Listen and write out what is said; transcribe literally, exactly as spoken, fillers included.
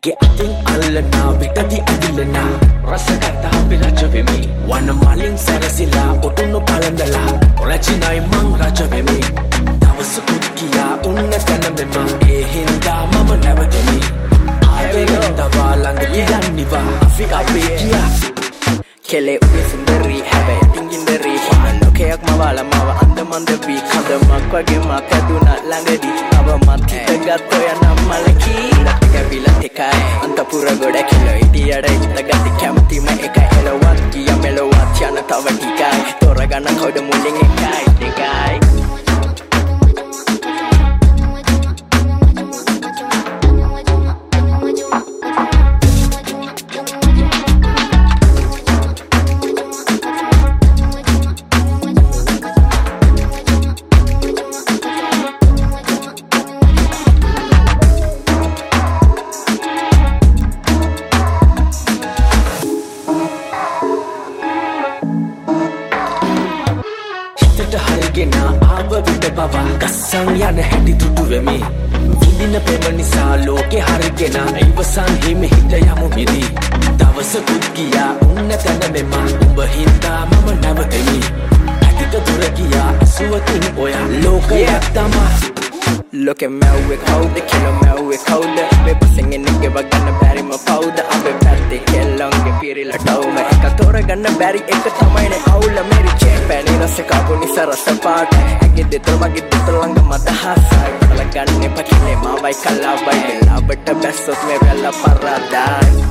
ඇගේ අතින් අල්ලනා විටදි අදිලනා රසගතා පිරජවෙමි වන මලින් සැරසිලා ඔටුනු පළඳලා රචිනයි මං රජවෙමි දවසකුත් කියා උන්න තැනමෙම ඒ හින්දා මම නැවතෙමි ආයෙත් තවා ළඟ යන්නිවා අපි අපේ කියා කෙලේ උගේ සුන්දරී හැබැයි ටිංගින්දරී හිම ලෝකයක් මවාලා මව අන්දමන්ද වී කඳමක් වගේ මා කැදුනා ළඟදී අව මත් හිත ගත්තෝ යනම් මලකී කැවිලා එකයි අන්තපුර ගොඩ කිලෝ ඉටියට හිත ගති කැමතිම එකයි එලවත් ගිය මෙලවත් යන තව ටිකයි තොරගන්න කවුද මුලින් එකයි දෙකයි කස්සන් යන හැටි දුටුවෙමි විඳින පෙම නිසා ලෝකෙ හරිගෙන ඉවසන් හිම හිට යමු මිදී දවසකුත් ගියා උන්න තැන මෙම උඹ හින්දා මම නැවතෙමි ඇතික දුර ගියා අසුවකින් ඔයා ලෝකයක් තමා ලෝකෙ මැව්වේ කවුද කියලා මැව්වේ කවුද වෙපසෙන් එන්නේ වගන්න බැරිම පවුද අපේ පැත්තේ කෙල්ලන්ගේ පිරිලා ටවුම එක තෝරගන්න බැරි එක තමයිනේ අවුල මෙරි චේන් පැණි රස කාපු නිසා රස පාට ඇගේ දෙතර මගේ දෙතර ළඟ මදහසයි බලගන්නේ පකිනේ මාවයි කලාවයි ලාබට බැස්සොත් මේ වෙලා පරාදයි